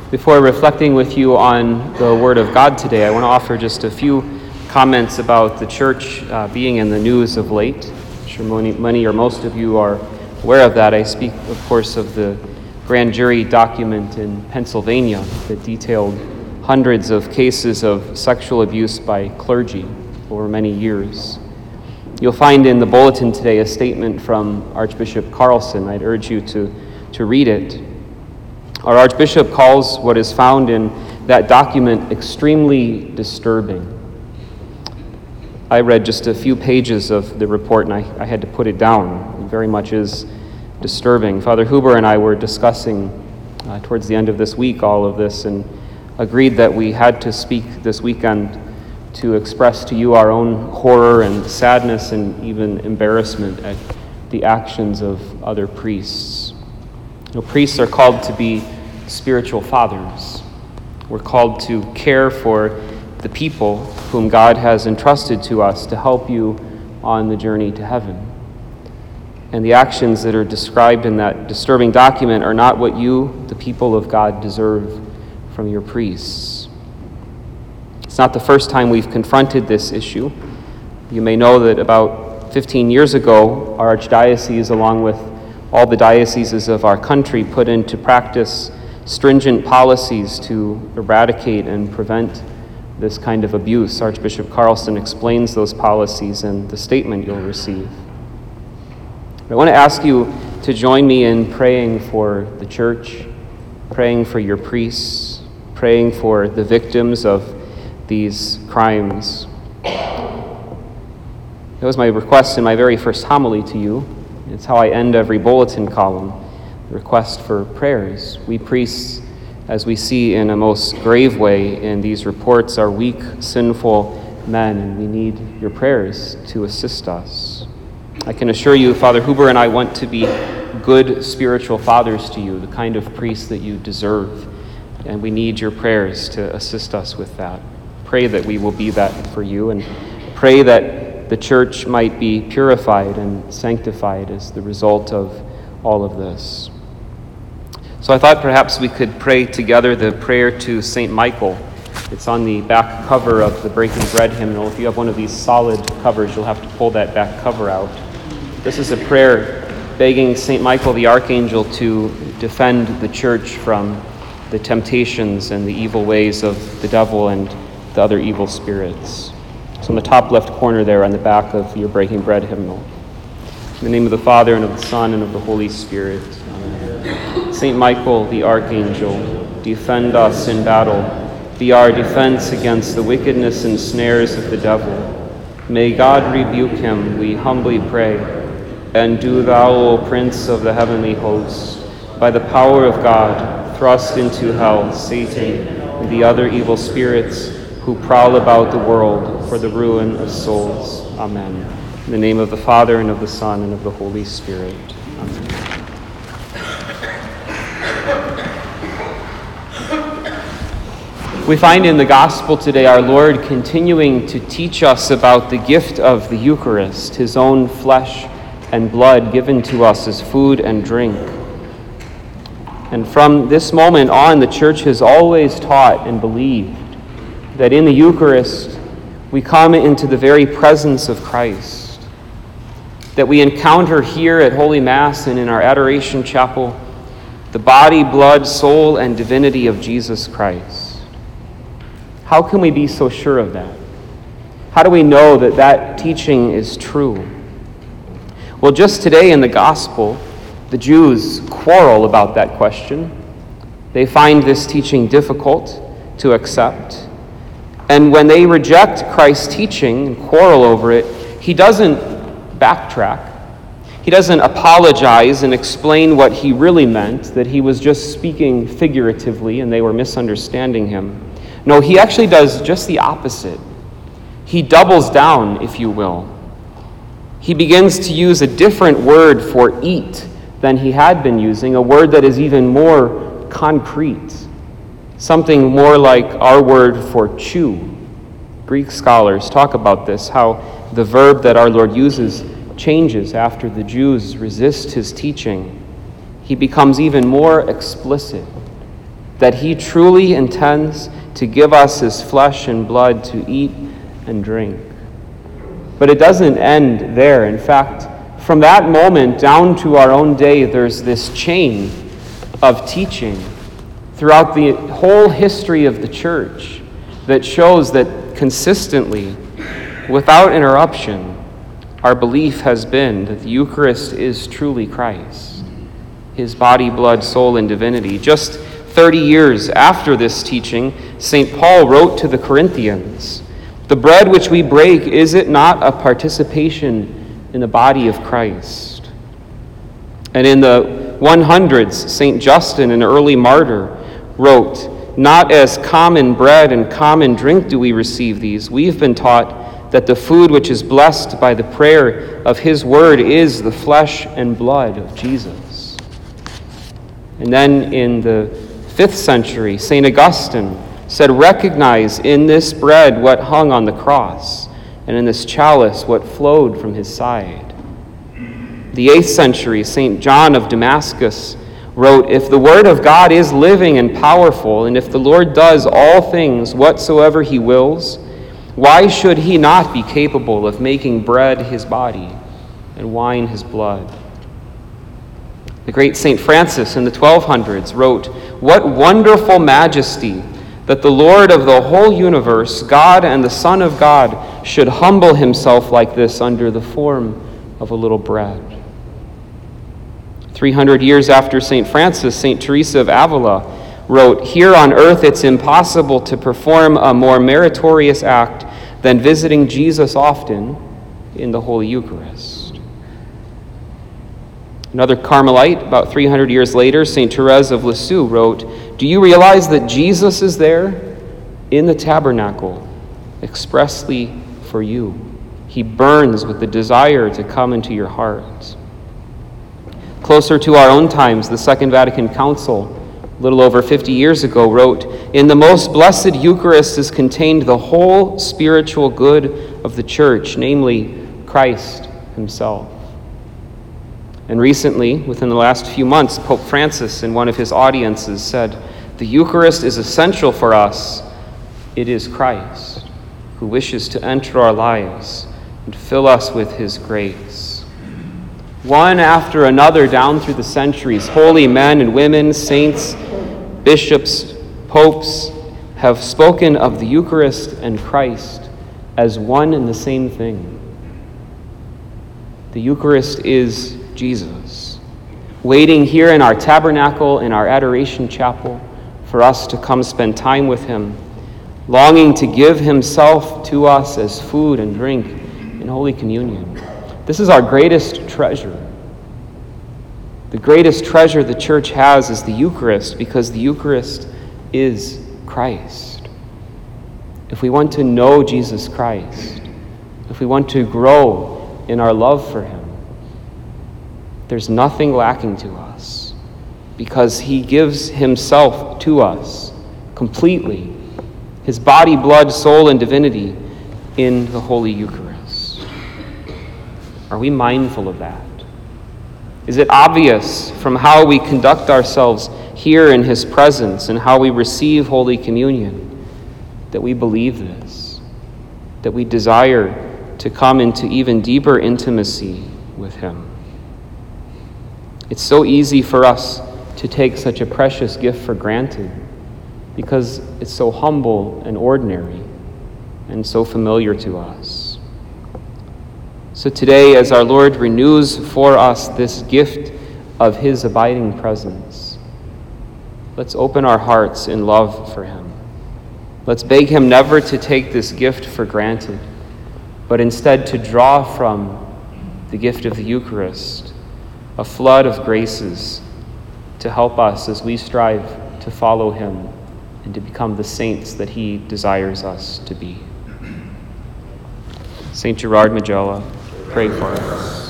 Before reflecting with you on the Word of God today, I want to offer just a few comments about the church being in the news of late. I'm sure many or most of you are aware of that. I speak, of course, of the grand jury document in Pennsylvania that detailed hundreds of cases of sexual abuse by clergy over many years. You'll find in the bulletin today a statement from Archbishop Carlson. I'd urge you to read it. Our Archbishop calls what is found in that document extremely disturbing. I read just a few pages of the report and I had to put it down. It very much is disturbing. Father Huber and I were discussing towards the end of this week all of this and agreed that we had to speak this weekend to express to you our own horror and sadness and even embarrassment at the actions of other priests. Priests are called to be spiritual fathers. We're called to care for the people whom God has entrusted to us to help you on the journey to heaven. And the actions that are described in that disturbing document are not what you, the people of God, deserve from your priests. It's not the first time we've confronted this issue. You may know that about 15 years ago, our archdiocese, along with all the dioceses of our country, put into practice stringent policies to eradicate and prevent this kind of abuse. Archbishop Carlson explains those policies in the statement you'll receive. I want to ask you to join me in praying for the church, praying for your priests, praying for the victims of these crimes. That was my request in my very first homily to you. It's how I end every bulletin column, the request for prayers. We priests, as we see in a most grave way in these reports, are weak, sinful men, and we need your prayers to assist us. I can assure you, Father Huber and I want to be good spiritual fathers to you, the kind of priests that you deserve, and we need your prayers to assist us with that. Pray that we will be that for you, and pray that the church might be purified and sanctified as the result of all of this. So I thought perhaps we could pray together the prayer to St. Michael. It's on the back cover of the Breaking Bread hymnal. If you have one of these solid covers, you'll have to pull that back cover out. This is a prayer begging St. Michael the Archangel to defend the church from the temptations and the evil ways of the devil and the other evil spirits. So in the top left corner there on the back of your Breaking Bread hymnal. In the name of the Father, and of the Son, and of the Holy Spirit. Amen. St. Michael, the Archangel, defend us in battle. Be our defense against the wickedness and snares of the devil. May God rebuke him, we humbly pray. And do thou, O Prince of the heavenly hosts, by the power of God, thrust into hell Satan and the other evil spirits who prowl about the world for the ruin of souls. Amen. In the name of the Father, and of the Son, and of the Holy Spirit. Amen. We find in the Gospel today our Lord continuing to teach us about the gift of the Eucharist, his own flesh and blood given to us as food and drink. And from this moment on, the Church has always taught and believed that in the Eucharist, we come into the very presence of Christ, that we encounter here at Holy Mass and in our Adoration Chapel the body, blood, soul, and divinity of Jesus Christ. How can we be so sure of that? How do we know that that teaching is true? Well, just today in the Gospel, the Jews quarrel about that question. They find this teaching difficult to accept. And when they reject Christ's teaching and quarrel over it, he doesn't backtrack. He doesn't apologize and explain what he really meant, that he was just speaking figuratively and they were misunderstanding him. No, he actually does just the opposite. He doubles down, if you will. He begins to use a different word for eat than he had been using, a word that is even more concrete. Something more like our word for chew. Greek scholars talk about this, how the verb that our Lord uses changes after the Jews resist his teaching. He becomes even more explicit. that he truly intends to give us his flesh and blood to eat and drink. But it doesn't end there. In fact, from that moment down to our own day, there's this chain of teaching throughout the whole history of the church that shows that consistently, without interruption, our belief has been that the Eucharist is truly Christ, his body, blood, soul, and divinity. Just 30 years after this teaching, St. Paul wrote to the Corinthians, "The bread which we break, is it not a participation in the body of Christ?" And in the 100s, St. Justin, an early martyr, wrote, "Not as common bread and common drink do we receive these. We've been taught that the food which is blessed by the prayer of his word is the flesh and blood of Jesus." And then in the 5th century, St. Augustine said, "Recognize in this bread what hung on the cross, and in this chalice what flowed from his side." The 8th century, St. John of Damascus wrote, "If the word of God is living and powerful, and if the Lord does all things whatsoever he wills, why should he not be capable of making bread his body and wine his blood?" The great St. Francis in the 1200s wrote, "What wonderful majesty that the Lord of the whole universe, God and the Son of God, should humble himself like this under the form of a little bread." 300 years after St. Francis, St. Teresa of Avila wrote, "Here on earth it's impossible to perform a more meritorious act than visiting Jesus often in the Holy Eucharist." Another Carmelite, about 300 years later, St. Therese of Lisieux wrote, "Do you realize that Jesus is there in the tabernacle expressly for you? He burns with the desire to come into your heart." Closer to our own times, the Second Vatican Council, a little over 50 years ago, wrote, "In the most blessed Eucharist is contained the whole spiritual good of the Church, namely Christ himself." And recently, within the last few months, Pope Francis, in one of his audiences, said, "The Eucharist is essential for us. It is Christ who wishes to enter our lives and fill us with his grace." One after another down through the centuries, holy men and women, saints, bishops, popes have spoken of the Eucharist and Christ as one and the same thing. The Eucharist is Jesus, waiting here in our tabernacle, in our adoration chapel, for us to come spend time with him, longing to give himself to us as food and drink in Holy Communion. This is our greatest treasure. The greatest treasure the church has is the Eucharist, because the Eucharist is Christ. If we want to know Jesus Christ, if we want to grow in our love for him, there's nothing lacking to us, because he gives himself to us completely, his body, blood, soul, and divinity in the Holy Eucharist. Are we mindful of that? Is it obvious from how we conduct ourselves here in his presence and how we receive Holy Communion that we believe this, that we desire to come into even deeper intimacy with him? It's so easy for us to take such a precious gift for granted because it's so humble and ordinary and so familiar to us. So today, as our Lord renews for us this gift of his abiding presence, let's open our hearts in love for him. Let's beg him never to take this gift for granted, but instead to draw from the gift of the Eucharist a flood of graces to help us as we strive to follow him and to become the saints that he desires us to be. Saint Gerard Majella, pray for us.